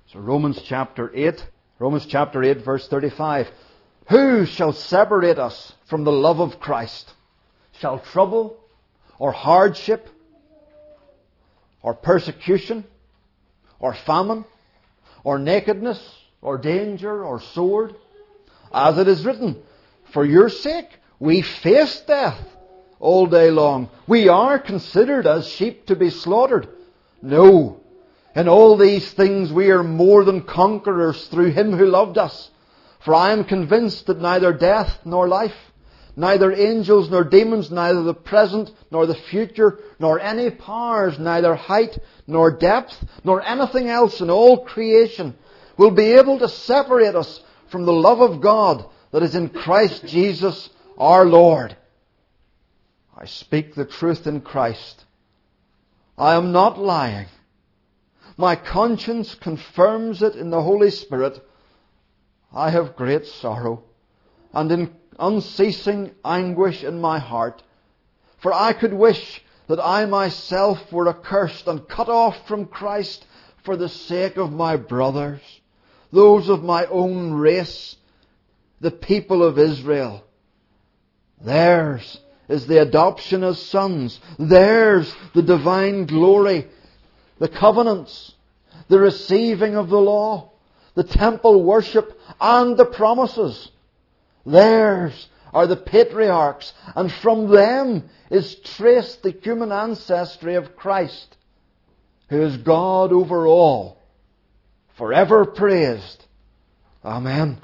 So Romans chapter 8 verse 35. Who shall separate us from the love of Christ? Shall trouble, or hardship, or persecution, or famine, or nakedness, or danger, or sword? As it is written, for your sake we face death all day long. We are considered as sheep to be slaughtered. No, in all these things we are more than conquerors through Him who loved us. For I am convinced that neither death nor life, neither angels nor demons, neither the present nor the future, nor any powers, neither height nor depth, nor anything else in all creation will be able to separate us from the love of God that is in Christ Jesus our Lord. I speak the truth in Christ. I am not lying. My conscience confirms it in the Holy Spirit. I have great sorrow and in unceasing anguish in my heart. For I could wish that I myself were accursed and cut off from Christ for the sake of my brothers, those of my own race, the people of Israel. Theirs is the adoption as sons. Theirs the divine glory, the covenants, the receiving of the law, the temple worship, and the promises. Theirs are the patriarchs, and from them is traced the human ancestry of Christ, who is God over all, forever praised. Amen.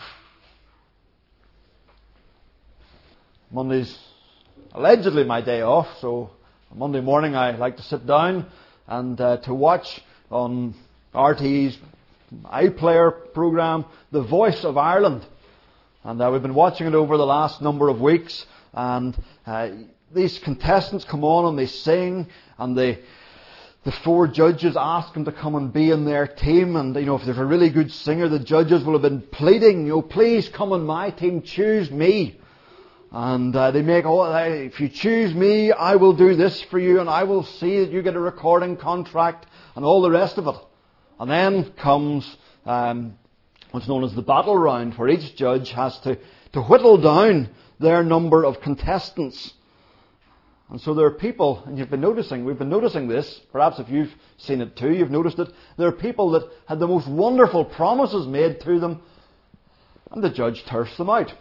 Monday's allegedly my day off, so Monday morning I like to sit down and to watch on RTE's iPlayer program The Voice of Ireland. And we've been watching it over the last number of weeks, and these contestants come on and they sing, and the four judges ask them to come and be in their team. And if they're a really good singer, the judges will have been pleading, please come on my team, choose me. And they make if you choose me, I will do this for you, and I will see that you get a recording contract, and all the rest of it. And then comes what's known as the battle round, where each judge has to whittle down their number of contestants. And so there are people, and we've been noticing this, perhaps if you've seen it too, you've noticed it, there are people that had the most wonderful promises made to them, and the judge turfs them out.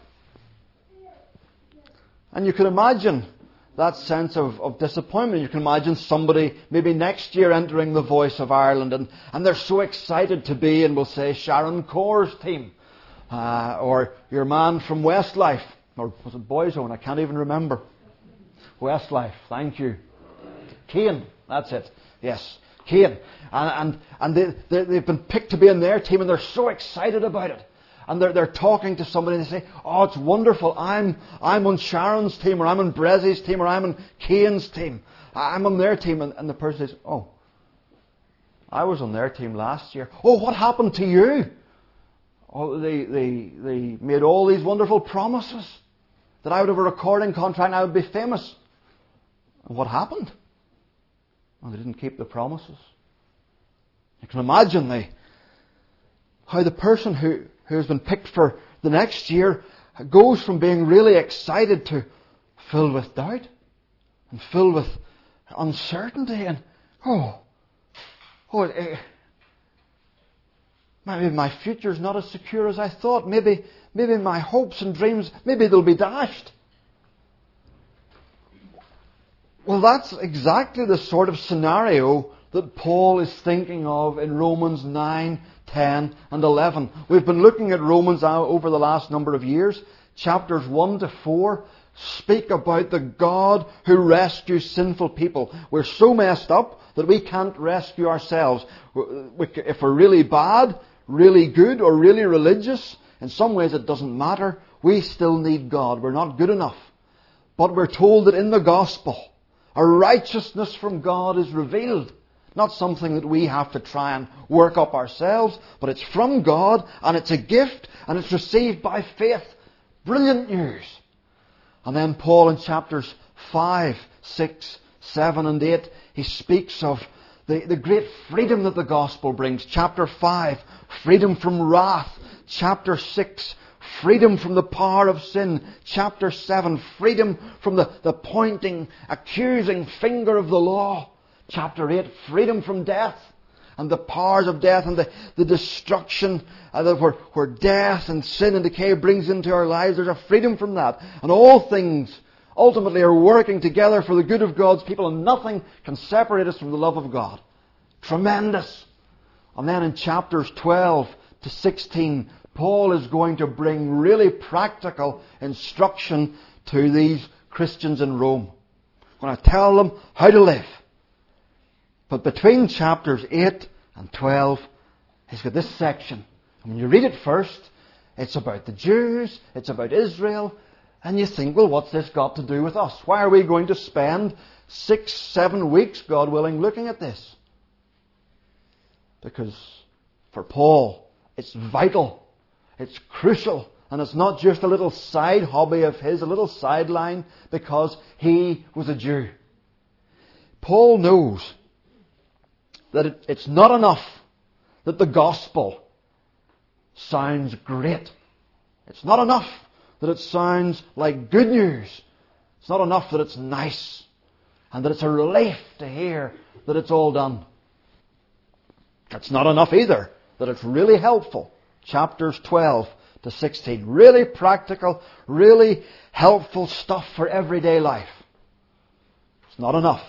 And you can imagine that sense of disappointment. You can imagine somebody maybe next year entering the Voice of Ireland, and they're so excited to be, and we'll say, Sharon Corr's team, or your man from Westlife, or was it Boyzone? I can't even remember. Westlife, thank you. Cian, that's it. Yes, Cian. And they've been picked to be in their team, and they're so excited about it. And they're talking to somebody and they say, oh, it's wonderful, I'm on Sharon's team, or I'm on Brezi's team, or I'm on Cian's team. I'm on their team. And the person says, oh, I was on their team last year. Oh, what happened to you? Oh, they made all these wonderful promises that I would have a recording contract and I would be famous. And what happened? Well, they didn't keep the promises. You can imagine how the person who has been picked for the next year goes from being really excited to filled with doubt and filled with uncertainty, and maybe my future's not as secure as I thought. Maybe my hopes and dreams, maybe they'll be dashed. Well, that's exactly the sort of scenario that Paul is thinking of in Romans 9, 10 and 11. We've been looking at Romans over the last number of years. Chapters 1 to 4 speak about the God who rescues sinful people. We're so messed up that we can't rescue ourselves. If we're really bad, really good, or really religious, in some ways it doesn't matter. We still need God. We're not good enough. But we're told that in the gospel, a righteousness from God is revealed. Not something that we have to try and work up ourselves, but it's from God, and it's a gift, and it's received by faith. Brilliant news. And then Paul in chapters 5, 6, 7 and 8, he speaks of the great freedom that the gospel brings. Chapter 5, freedom from wrath. Chapter 6, freedom from the power of sin. Chapter 7, freedom from the pointing, accusing finger of the law. Chapter 8, freedom from death and the powers of death and the destruction where death and sin and decay brings into our lives. There's a freedom from that. And all things ultimately are working together for the good of God's people, and nothing can separate us from the love of God. Tremendous. And then in chapters 12 to 16, Paul is going to bring really practical instruction to these Christians in Rome. He's going to tell them how to live. But between chapters 8 and 12, he's got this section. And when you read it first, it's about the Jews, it's about Israel, and you think, well, what's this got to do with us? Why are we going to spend 6-7 weeks, God willing, looking at this? Because for Paul, it's vital, it's crucial, and it's not just a little side hobby of his, a little sideline, because he was a Jew. Paul knows that it's not enough that the gospel sounds great. It's not enough that it sounds like good news. It's not enough that it's nice and that it's a relief to hear that it's all done. It's not enough either that it's really helpful. Chapters 12 to 16. Really practical, really helpful stuff for everyday life. It's not enough.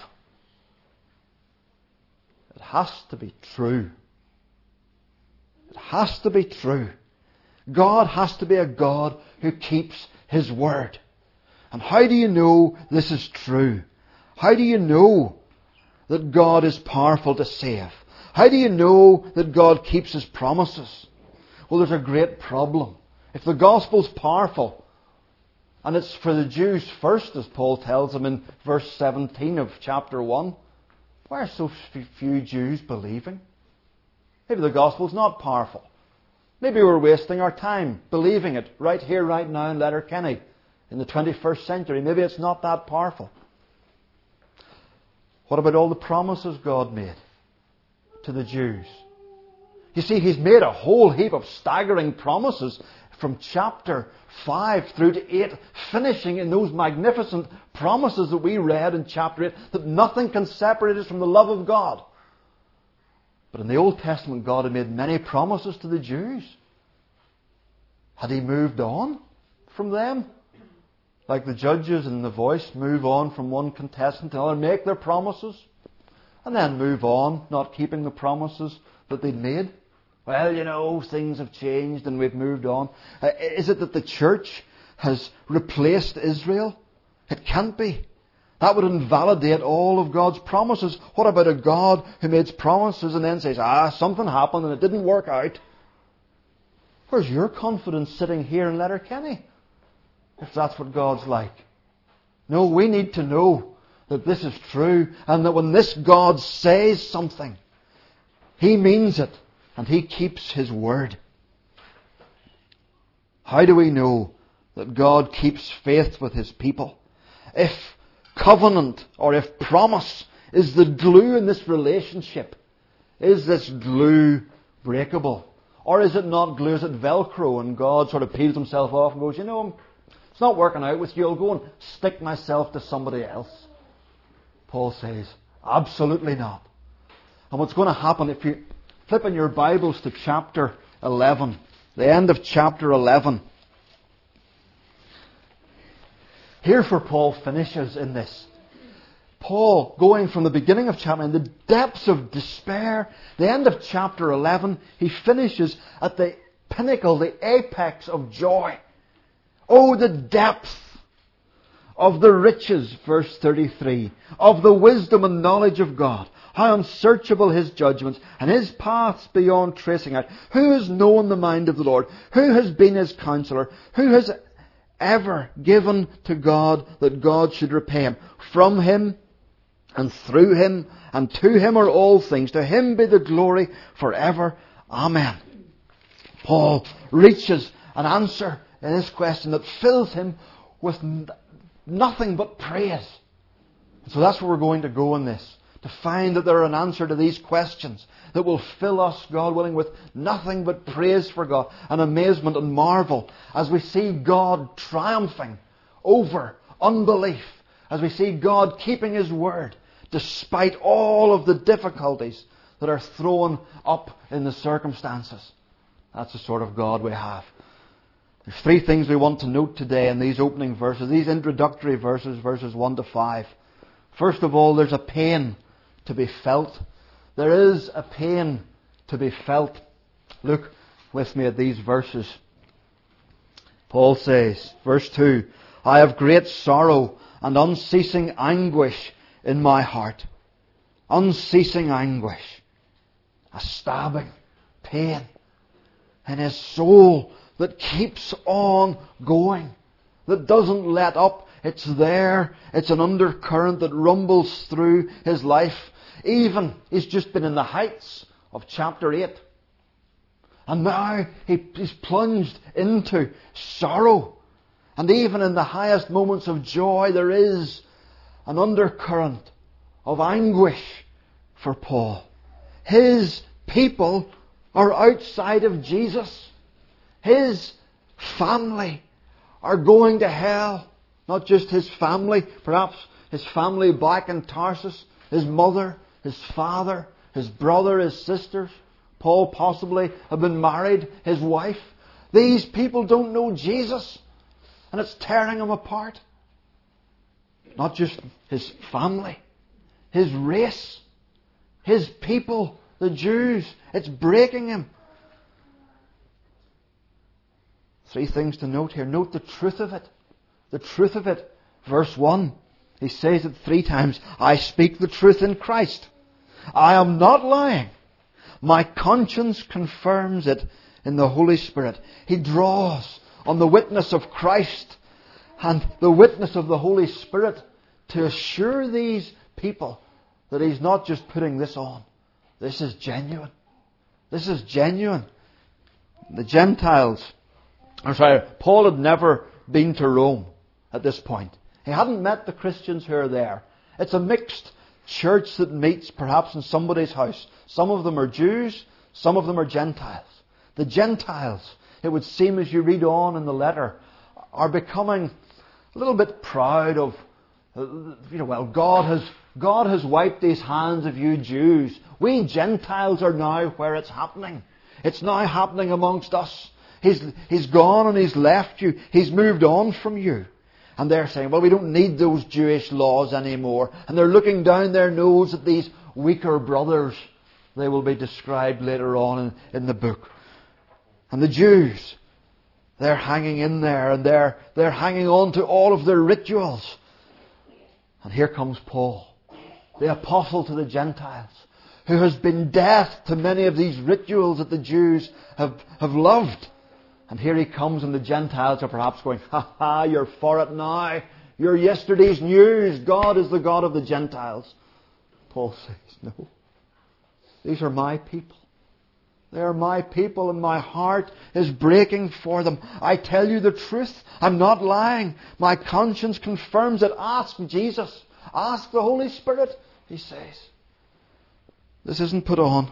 It has to be true. It has to be true. God has to be a God who keeps His word. And how do you know this is true? How do you know that God is powerful to save? How do you know that God keeps His promises? Well, there's a great problem. If the gospel's powerful, and it's for the Jews first, as Paul tells them in verse 17 of chapter 1, why are so few Jews believing? Maybe the gospel's not powerful. Maybe we're wasting our time believing it right here, right now in Letterkenny in the 21st century. Maybe it's not that powerful. What about all the promises God made to the Jews? You see, He's made a whole heap of staggering promises from chapter 5 through to 8, finishing in those magnificent promises that we read in chapter 8, that nothing can separate us from the love of God. But in the Old Testament, God had made many promises to the Jews. Had He moved on from them? Like the judges in The Voice move on from one contestant to another, make their promises, and then move on, not keeping the promises that they'd made. Well, you know, things have changed and we've moved on. Is it that the church has replaced Israel? It can't be. That would invalidate all of God's promises. What about a God who makes promises and then says, something happened and it didn't work out? Where's your confidence sitting here in Letterkenny, if that's what God's like? No, we need to know that this is true, and that when this God says something, He means it, and He keeps His word. How do we know that God keeps faith with His people? If covenant or if promise is the glue in this relationship, is this glue breakable? Or is it not glue? Is it Velcro and God sort of peels Himself off and goes, it's not working out with you, I'll go and stick myself to somebody else? Paul says, absolutely not. And what's going to happen if you flip in your Bibles to chapter 11, the end of chapter 11. Here's where Paul finishes in this. Paul, going from the beginning of chapter, in the depths of despair, the end of chapter 11, he finishes at the pinnacle, the apex of joy. Oh, the depth of the riches, verse 33, of the wisdom and knowledge of God. How unsearchable His judgments and His paths beyond tracing out. Who has known the mind of the Lord? Who has been His counselor? Who has ever given to God that God should repay him? From Him and through Him and to Him are all things. To Him be the glory forever. Amen. Paul reaches an answer in this question that fills him with nothing but praise. So that's where we're going to go in this. to find that they're an answer to these questions that will fill us, God willing, with nothing but praise for God and amazement and marvel as we see God triumphing over unbelief, as we see God keeping His word despite all of the difficulties that are thrown up in the circumstances. That's the sort of God we have. There's three things we want to note today in these opening verses, these introductory verses, verses 1 to 5. First of all, there's a pain to be felt. There is a pain to be felt. Look with me at these verses. Paul says, verse 2, I have great sorrow and unceasing anguish in my heart. Unceasing anguish. A stabbing pain in his soul that keeps on going, that doesn't let up. It's there. It's an undercurrent that rumbles through his life. Even, he's just been in the heights of chapter 8. And now he's plunged into sorrow. And even in the highest moments of joy, there is an undercurrent of anguish for Paul. His people are outside of Jesus. His family are going to hell. Not just his family, perhaps his family back in Tarsus, his mother, his father, his brother, his sisters. Paul possibly had been married, his wife. These people don't know Jesus, and it's tearing him apart. Not just his family, his race, his people, the Jews. It's breaking him. Three things to note here. Note the truth of it. The truth of it. Verse 1. He says it 3 times. I speak the truth in Christ. I am not lying. My conscience confirms it in the Holy Spirit. He draws on the witness of Christ and the witness of the Holy Spirit to assure these people that he's not just putting this on. This is genuine. This is genuine. The Gentiles, Paul had never been to Rome at this point. He hadn't met the Christians who are there. It's a mixed church that meets perhaps in somebody's house. Some of them are Jews, some of them are Gentiles. The Gentiles, it would seem as you read on in the letter, are becoming a little bit proud of, God has wiped His hands of you Jews. We Gentiles are now where it's happening. It's now happening amongst us. He's gone and He's left you. He's moved on from you. And they're saying, well, we don't need those Jewish laws anymore. And they're looking down their nose at these weaker brothers. They will be described later on in the book. And the Jews, they're hanging in there and they're hanging on to all of their rituals. And here comes Paul, the apostle to the Gentiles, who has been deaf to many of these rituals that the Jews have loved. And here he comes and the Gentiles are perhaps going, ha ha, you're for it now. You're yesterday's news. God is the God of the Gentiles. Paul says, no. These are my people. They are my people and my heart is breaking for them. I tell you the truth. I'm not lying. My conscience confirms it. Ask Jesus. Ask the Holy Spirit, he says. This isn't put on.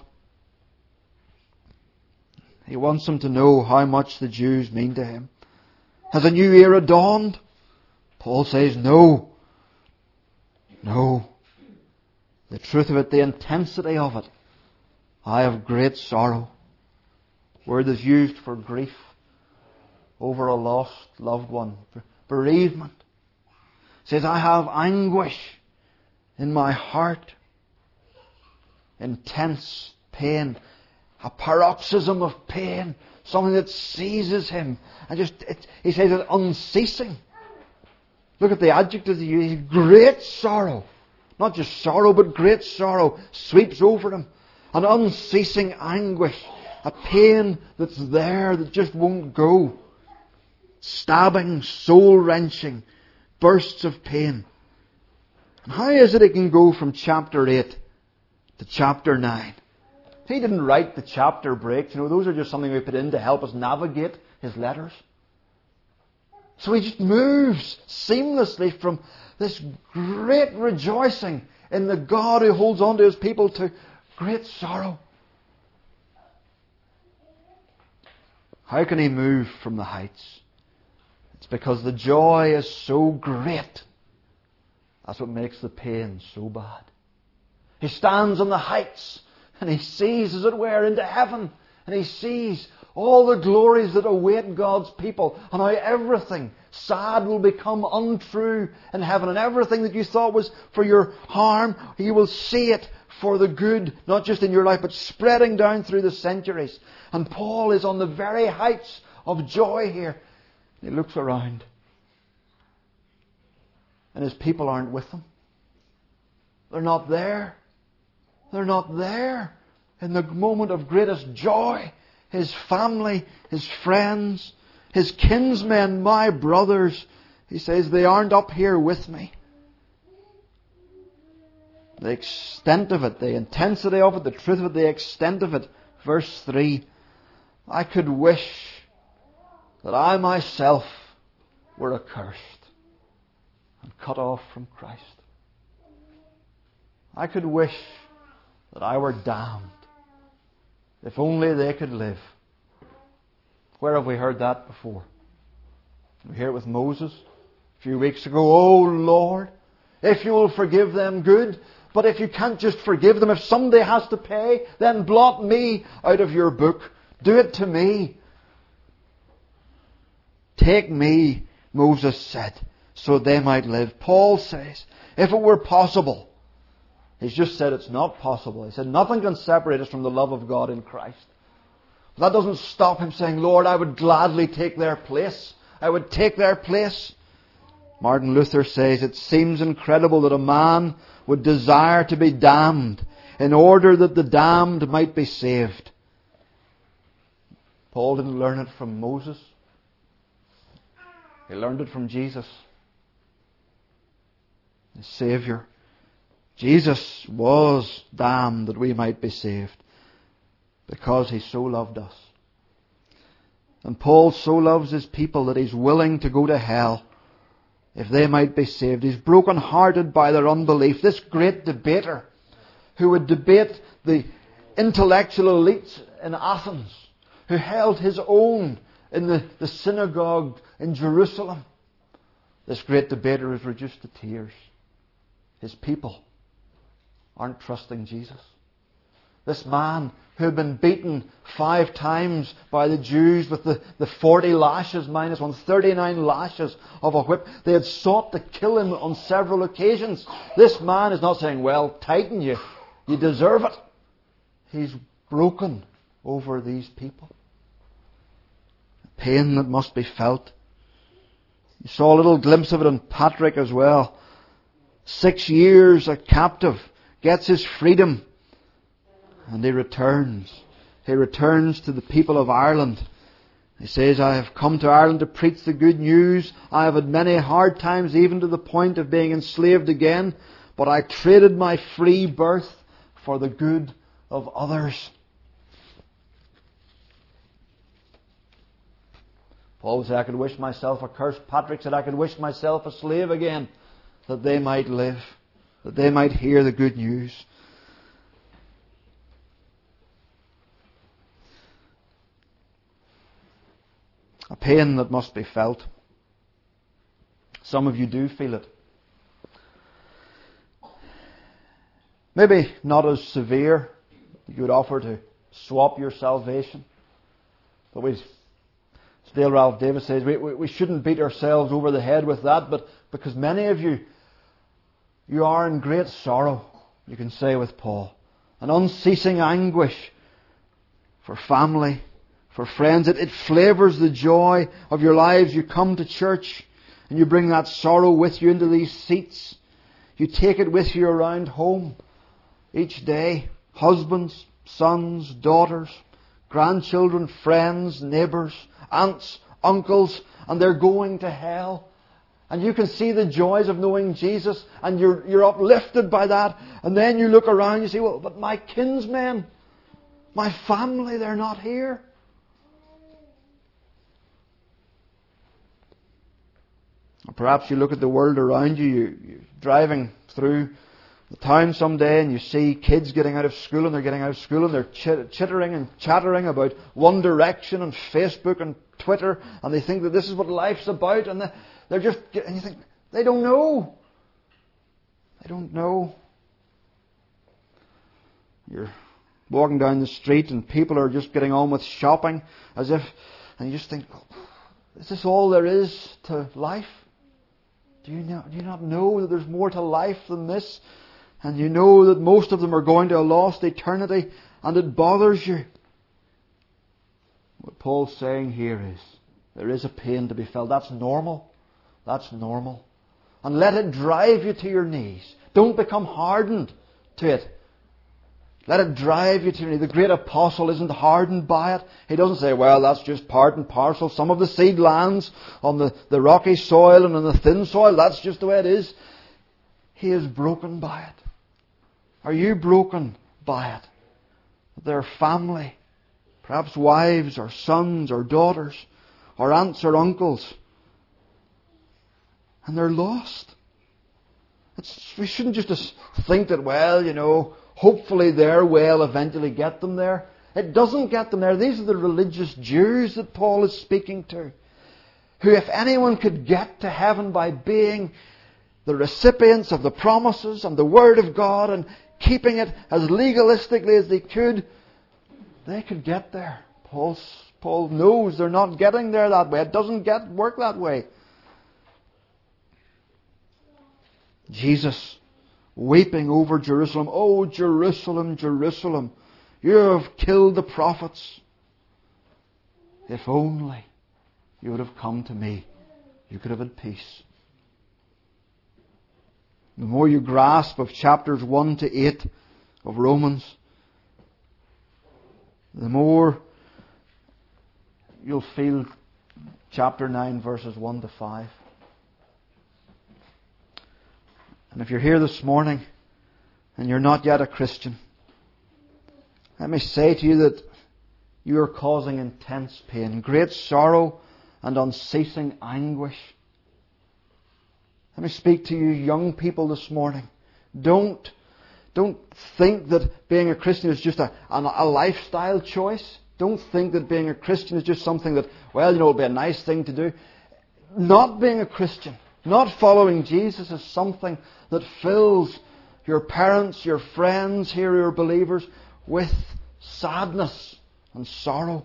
He wants them to know how much the Jews mean to him. Has a new era dawned? Paul says no. No. The truth of it, the intensity of it. I have great sorrow. Word is used for grief over a lost loved one. Bereavement. It says, I have anguish in my heart. Intense pain. A paroxysm of pain. Something that seizes him. And he says it's unceasing. Look at the adjective he uses. Great sorrow. Not just sorrow, but great sorrow sweeps over him. An unceasing anguish. A pain that's there that just won't go. Stabbing, soul-wrenching bursts of pain. And how is it can go from chapter 8 to chapter 9? He didn't write the chapter breaks. Those are just something we put in to help us navigate his letters. So he just moves seamlessly from this great rejoicing in the God who holds on to His people to great sorrow. How can He move from the heights? It's because the joy is so great. That's what makes the pain so bad. He stands on the heights and He sees, as it were, into heaven. And He sees all the glories that await God's people, and how everything sad will become untrue in heaven, and everything that you thought was for your harm, He will see it for the good, not just in your life, but spreading down through the centuries. And Paul is on the very heights of joy here. He looks around, and his people aren't with him. They're not there. They're not there in the moment of greatest joy. His family, his friends, his kinsmen, my brothers, he says, they aren't up here with me. The extent of it, the intensity of it, the truth of it, the extent of it. Verse 3, I could wish that I myself were accursed and cut off from Christ. I could wish that I were damned. If only they could live. Where have we heard that before? We hear it with Moses a few weeks ago. Oh Lord, if you will forgive them, good. But if you can't just forgive them, if somebody has to pay, then blot me out of your book. Do it to me. Take me, Moses said, so they might live. Paul says, if it were possible. He's just said it's not possible. He said nothing can separate us from the love of God in Christ. But that doesn't stop him saying, Lord, I would gladly take their place. I would take their place. Martin Luther says, it seems incredible that a man would desire to be damned in order that the damned might be saved. Paul didn't learn it from Moses. He learned it from Jesus, the Saviour. Jesus was damned that we might be saved because He so loved us. And Paul so loves his people that he's willing to go to hell if they might be saved. He's broken-hearted by their unbelief. This great debater who would debate the intellectual elites in Athens, who held his own in the synagogue in Jerusalem. This great debater is reduced to tears. His people aren't trusting Jesus. This man who had been beaten 5 times by the Jews with the 40 lashes minus 1, 39 lashes of a whip. They had sought to kill him on several occasions. This man is not saying, well, tighten you deserve it. He's broken over these people. The pain that must be felt. You saw a little glimpse of it in Patrick as well. 6 years a captive, gets his freedom, and he returns. He returns to the people of Ireland. He says, I have come to Ireland to preach the good news. I have had many hard times, even to the point of being enslaved again, but I traded my free birth for the good of others. Paul said, I could wish myself accursed. Patrick said, I could wish myself a slave again, that they might live, that they might hear the good news. A pain that must be felt. Some of you do feel it. Maybe not as severe that you would offer to swap your salvation. But Dale Ralph Davis says we shouldn't beat ourselves over the head with that, but because many of you are in great sorrow, you can say with Paul, an unceasing anguish for family, for friends. It flavours the joy of your lives. You come to church and you bring that sorrow with you into these seats. You take it with you around home each day. Husbands, sons, daughters, grandchildren, friends, neighbours, aunts, uncles, and they're going to hell. And you can see the joys of knowing Jesus, and you're uplifted by that. And then you look around and you say, well, but my kinsmen, my family, they're not here. Or perhaps you look at the world around you, you're driving through the town someday and you see kids getting out of school and they're getting out of school and they're chittering and chattering about One Direction and Facebook and Twitter, and they think that this is what life's about, and they're just, and you think, they don't know. They don't know. You're walking down the street and people are just getting on with shopping as if, and you just think, is this all there is to life? Do you not know that there's more to life than this? And you know that most of them are going to a lost eternity, and it bothers you. What Paul's saying here is, there is a pain to be felt. That's normal. That's normal. And let it drive you to your knees. Don't become hardened to it. Let it drive you to your knees. The great apostle isn't hardened by it. He doesn't say, well, that's just part and parcel. Some of the seed lands on the rocky soil and on the thin soil. That's just the way it is. He is broken by it. Are you broken by it? Their family, perhaps wives or sons or daughters or aunts or uncles, and they're lost. We shouldn't just think that, well, hopefully their way will eventually get them there. It doesn't get them there. These are the religious Jews that Paul is speaking to, who, if anyone could get to heaven by being the recipients of the promises and the Word of God and keeping it as legalistically as they could get there. Paul knows they're not getting there that way. It doesn't work that way. Jesus, weeping over Jerusalem, "Oh, Jerusalem, Jerusalem, you have killed the prophets. If only you would have come to me, you could have had peace." The more you grasp of chapters 1 to 8 of Romans, the more you'll feel chapter 9 verses 1 to 5. And if you're here this morning and you're not yet a Christian, let me say to you that you are causing intense pain, great sorrow and unceasing anguish. Let me speak to you young people this morning. Don't think that being a Christian is just a lifestyle choice. Don't think that being a Christian is just something that, it'll be a nice thing to do. Not being a Christian, not following Jesus is something that fills your parents, your friends here who are believers with sadness and sorrow.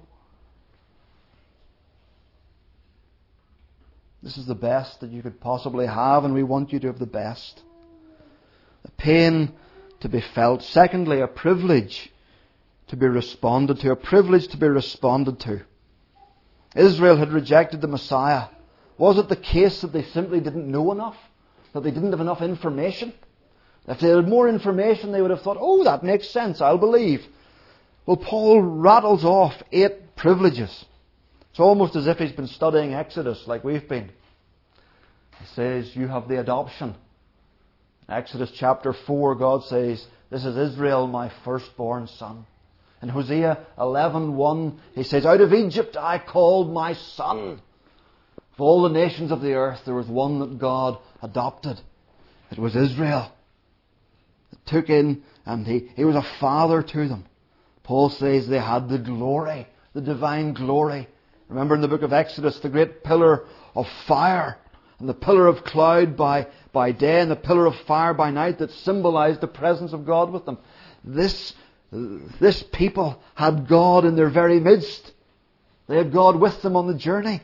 This is the best that you could possibly have, and we want you to have the best. A pain to be felt. Secondly, a privilege to be responded to. A privilege to be responded to. Israel had rejected the Messiah. Was it the case that they simply didn't know enough? That they didn't have enough information? If they had more information, they would have thought, oh, that makes sense, I'll believe. Well, Paul rattles off 8 privileges. It's almost as if he's been studying Exodus like we've been. He says, you have the adoption. Exodus chapter 4, God says, this is Israel, my firstborn son. In Hosea 11:1, he says, out of Egypt I called my son. Of all the nations of the earth, there was one that God adopted. It was Israel. It took in, and he was a father to them. Paul says they had the glory, the divine glory. Remember in the book of Exodus, the great pillar of fire and the pillar of cloud by day and the pillar of fire by night that symbolized the presence of God with them. This people had God in their very midst. They had God with them on the journey.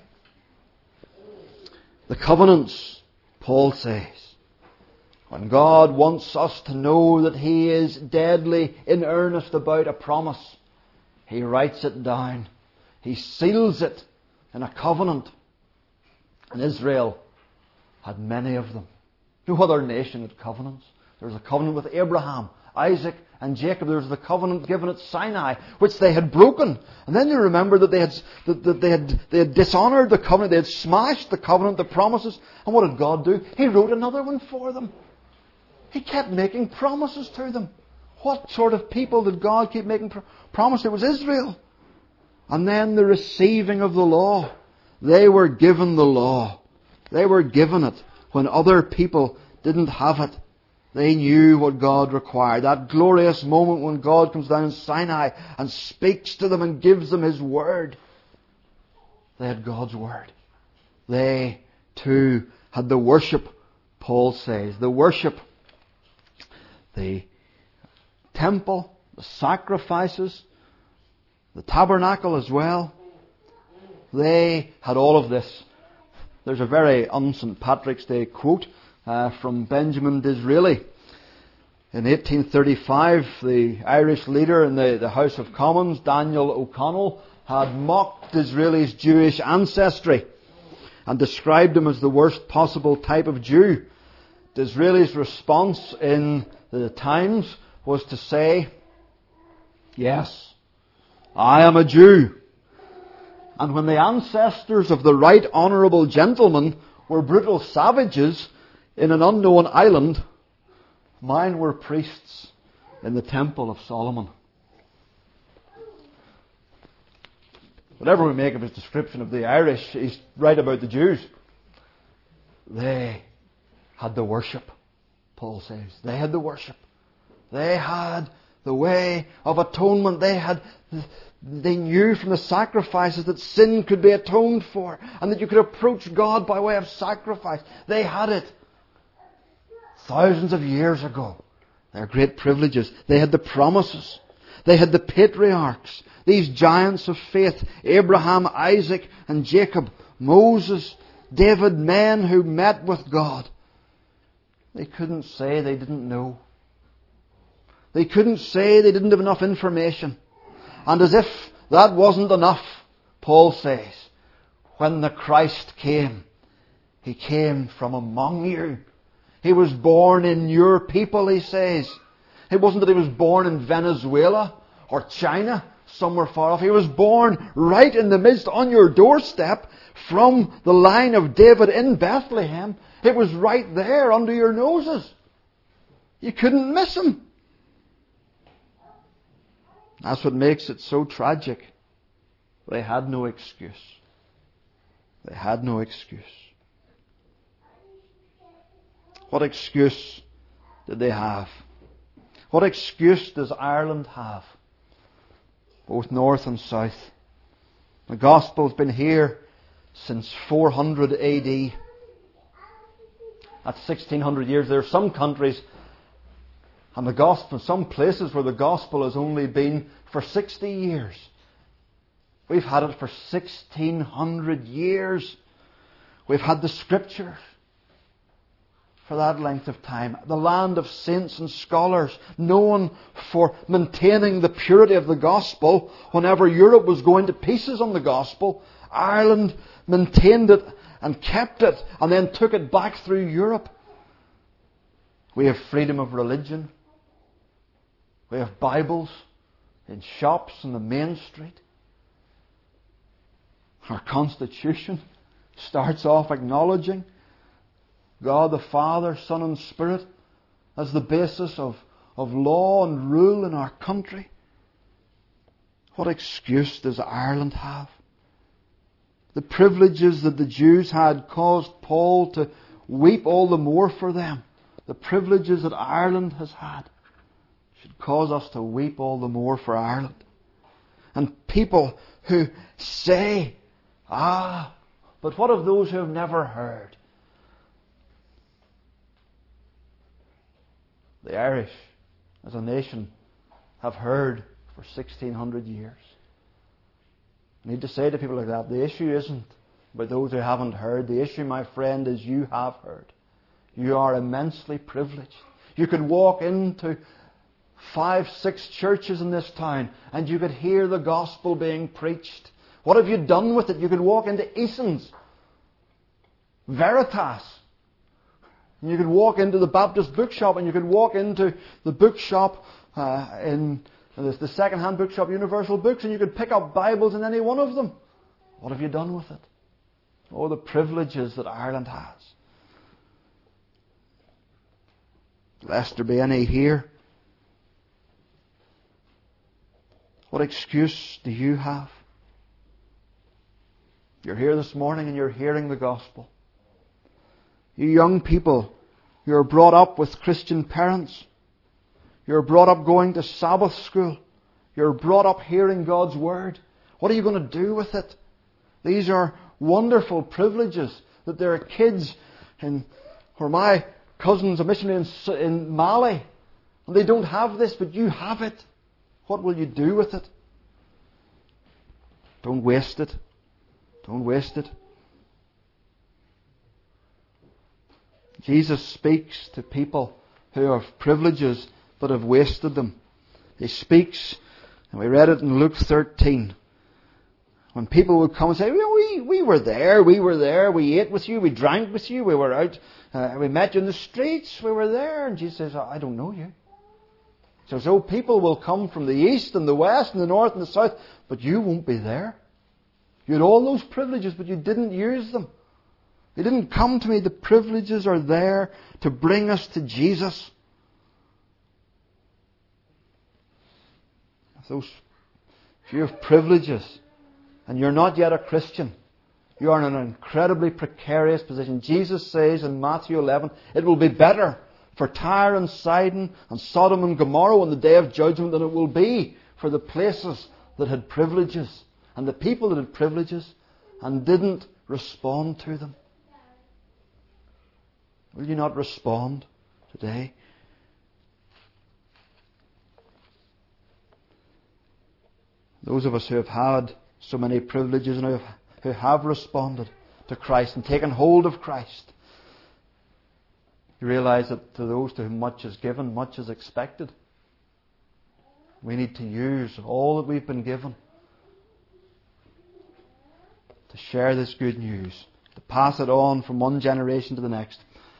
The covenants, Paul says, when God wants us to know that He is deadly in earnest about a promise, He writes it down. He seals it in a covenant. And Israel had many of them. No other nation had covenants. There was a covenant with Abraham, Isaac and Jacob. There was the covenant given at Sinai, which they had broken. And then you remember that they had dishonoured the covenant. They had smashed the covenant, the promises. And what did God do? He wrote another one for them. He kept making promises to them. What sort of people did God keep making promises? It was Israel. And then the receiving of the law. They were given the law. They were given it when other people didn't have it. They knew what God required. That glorious moment when God comes down in Sinai and speaks to them and gives them His Word. They had God's Word. They, too, had the worship, Paul says. The worship, the temple, the sacrifices, the tabernacle as well. They had all of this. There's a very un-St. Patrick's Day quote from Benjamin Disraeli. In 1835, the Irish leader in the House of Commons, Daniel O'Connell, had mocked Disraeli's Jewish ancestry and described him as the worst possible type of Jew. Disraeli's response in the Times was to say, "Yes, I am a Jew. And when the ancestors of the right honourable gentleman were brutal savages in an unknown island, mine were priests in the temple of Solomon." Whatever we make of his description of the Irish, he's right about the Jews. They had the worship, Paul says. They had the worship. They had the way of atonement. They knew from the sacrifices that sin could be atoned for and that you could approach God by way of sacrifice. They had it thousands of years ago. Their great privileges. They had the promises. They had the patriarchs. These giants of faith. Abraham, Isaac and Jacob. Moses, David, men who met with God. They couldn't say they didn't know. They couldn't say they didn't have enough information. And as if that wasn't enough, Paul says, when the Christ came, He came from among you. He was born in your people, he says. It wasn't that He was born in Venezuela or China, somewhere far off. He was born right in the midst, on your doorstep, from the line of David in Bethlehem. It was right there under your noses. You couldn't miss Him. That's what makes it so tragic. They had no excuse. They had no excuse. What excuse did they have? What excuse does Ireland have? Both north and south. The gospel has been here since 400 AD. That's 1600 years. There are some countries and the gospel, some places where the gospel has only been for 60 years. We've had it for 1600 years. We've had the Scriptures for that length of time. The land of saints and scholars, known for maintaining the purity of the gospel. Whenever Europe was going to pieces on the gospel, Ireland maintained it and kept it and then took it back through Europe. We have freedom of religion. We have Bibles in shops on the main street. Our Constitution starts off acknowledging God the Father, Son and Spirit as the basis of law and rule in our country. What excuse does Ireland have? The privileges that the Jews had caused Paul to weep all the more for them. The privileges that Ireland has had should cause us to weep all the more for Ireland. And people who say, but what of those who have never heard? The Irish, as a nation, have heard for 1600 years. I need to say to people like that, the issue isn't about those who haven't heard. The issue, my friend, is you have heard. You are immensely privileged. You could walk into 5, 6 churches in this town and you could hear the gospel being preached. What have you done with it? You could walk into Eason's, Veritas, and you could walk into the Baptist bookshop, and you could walk into the bookshop in the second-hand bookshop, Universal Books, and you could pick up Bibles in any one of them. What have you done with it? Oh, the privileges that Ireland has. Lest there be any here. What excuse do you have? You're here this morning and you're hearing the gospel. You young people You're brought up with Christian parents. You're brought up going to Sabbath school. You're brought up hearing God's Word. What are you going to do with it? These are wonderful privileges that there are kids or my cousin's a missionary in Mali, and they don't have this, but you have it. What will you do with it? Don't waste it. Don't waste it. Jesus speaks to people who have privileges but have wasted them. He speaks, and we read it in Luke 13. When people would come and say, we were there, we ate with you, we drank with you, we were out, we met you in the streets, we were there. And Jesus says, I don't know you. So people will come from the east and the west and the north and the south, but you won't be there. You had all those privileges, but you didn't use them. They didn't come to me. The privileges are there to bring us to Jesus. If you have privileges and you're not yet a Christian, you are in an incredibly precarious position. Jesus says in Matthew 11, it will be better for Tyre and Sidon and Sodom and Gomorrah on the day of judgment than it will be for the places that had privileges and the people that had privileges and didn't respond to them. Will you not respond today? Those of us who have had so many privileges and who have responded to Christ and taken hold of Christ, you realize that to those to whom much is given, much is expected. We need to use all that we've been given to share this good news, to pass it on from one generation to the next.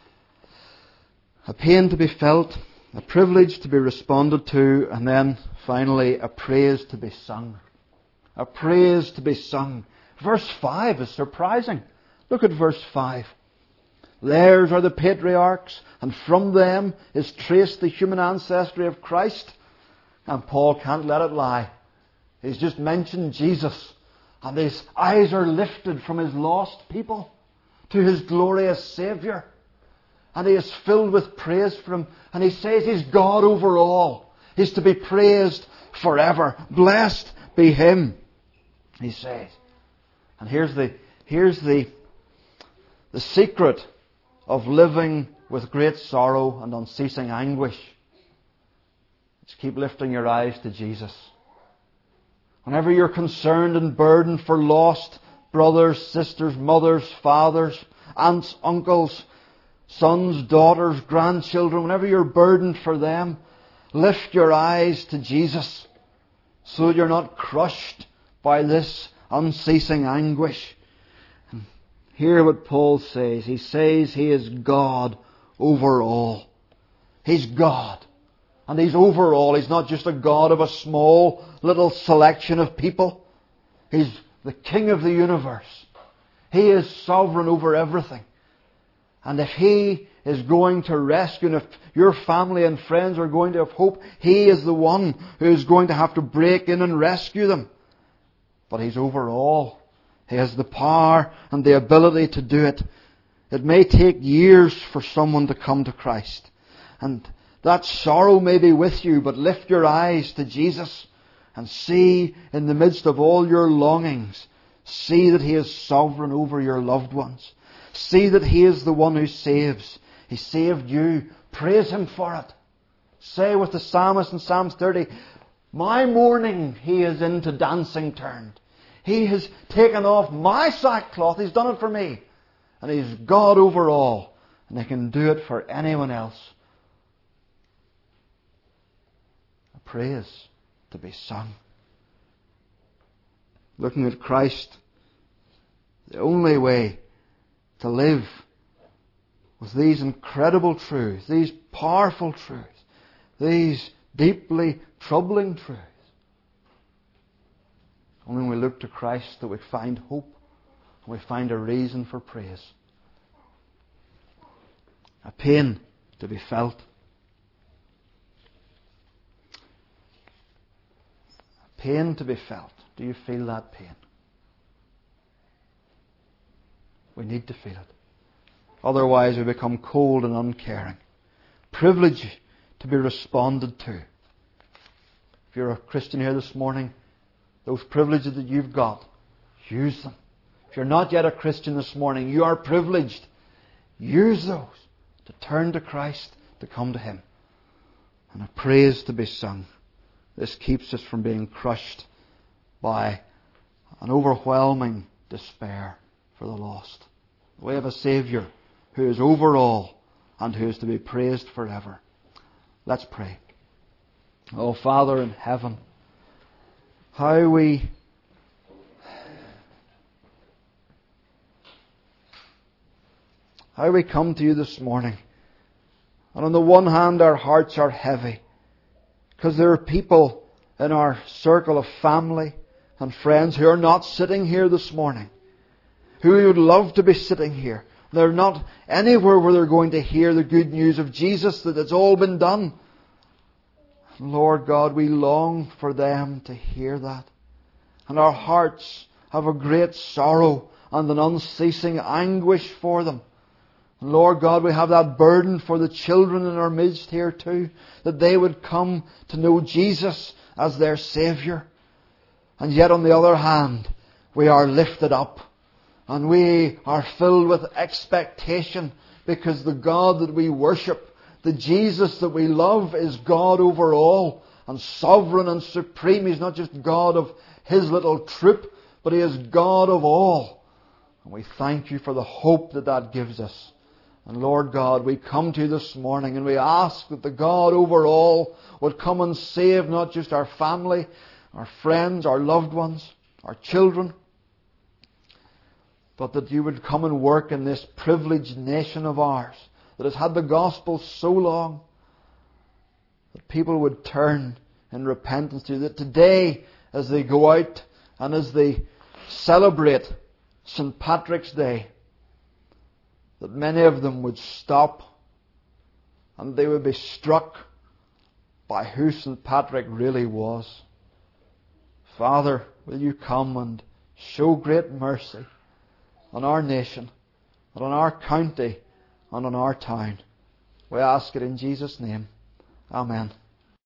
A pain to be felt, a privilege to be responded to, and then finally a praise to be sung. A praise to be sung. Verse 5 is surprising. Look at verse 5. Theirs are the patriarchs, and from them is traced the human ancestry of Christ. And Paul can't let it lie. He's just mentioned Jesus, and his eyes are lifted from his lost people to his glorious Saviour. And he is filled with praise for him. And he says he's God over all. He's to be praised forever. Blessed be him, he says. And here's the secret of living with great sorrow and unceasing anguish. Just keep lifting your eyes to Jesus. Whenever you're concerned and burdened for lost brothers, sisters, mothers, fathers, aunts, uncles, sons, daughters, grandchildren, whenever you're burdened for them, lift your eyes to Jesus so that you're not crushed by this unceasing anguish. And hear what Paul says. He says he is God over all. He's God. And He's over all. He's not just a God of a small little selection of people. He's the King of the universe. He is sovereign over everything. And if He is going to rescue, and if your family and friends are going to have hope, He is the one who is going to have to break in and rescue them. But He's over all. He has the power and the ability to do it. It may take years for someone to come to Christ. And that sorrow may be with you, but lift your eyes to Jesus and see in the midst of all your longings, see that He is sovereign over your loved ones. See that He is the one who saves. He saved you. Praise Him for it. Say with the psalmist in Psalms 30, my mourning He is into dancing turned. He has taken off my sackcloth. He's done it for me. And He's God over all. And He can do it for anyone else. A praise to be sung. Looking at Christ, the only way to live with these incredible truths, these powerful truths, these deeply troubling truths. Only when we look to Christ that we find hope and we find a reason for praise. A pain to be felt. A pain to be felt. Do you feel that pain? We need to feel it. Otherwise we become cold and uncaring. Privilege to be responded to. If you're a Christian here this morning, those privileges that you've got, use them. If you're not yet a Christian this morning, you are privileged. Use those to turn to Christ, to come to Him. And a praise to be sung. This keeps us from being crushed by an overwhelming despair for the lost. We have a Saviour who is over all and who is to be praised forever. Let's pray. Oh, Father in heaven, how we come to You this morning. And on the one hand, our hearts are heavy because there are people in our circle of family and friends who are not sitting here this morning, who would love to be sitting here. They're not anywhere where they're going to hear the good news of Jesus, that it's all been done. Lord God, we long for them to hear that. And our hearts have a great sorrow and an unceasing anguish for them. And Lord God, we have that burden for the children in our midst here too, that they would come to know Jesus as their Saviour. And yet on the other hand, we are lifted up and we are filled with expectation because the God that we worship, the Jesus that we love, is God over all and sovereign and supreme. He's not just God of His little troop, but He is God of all. And we thank You for the hope that that gives us. And Lord God, we come to You this morning and we ask that the God over all would come and save not just our family, our friends, our loved ones, our children, but that You would come and work in this privileged nation of ours that has had the gospel so long, that people would turn in repentance to You. That today, as they go out and as they celebrate St. Patrick's Day, that many of them would stop and they would be struck by who St. Patrick really was. Father, will You come and show great mercy on our nation, and on our county, and on our town. We ask it in Jesus' name. Amen.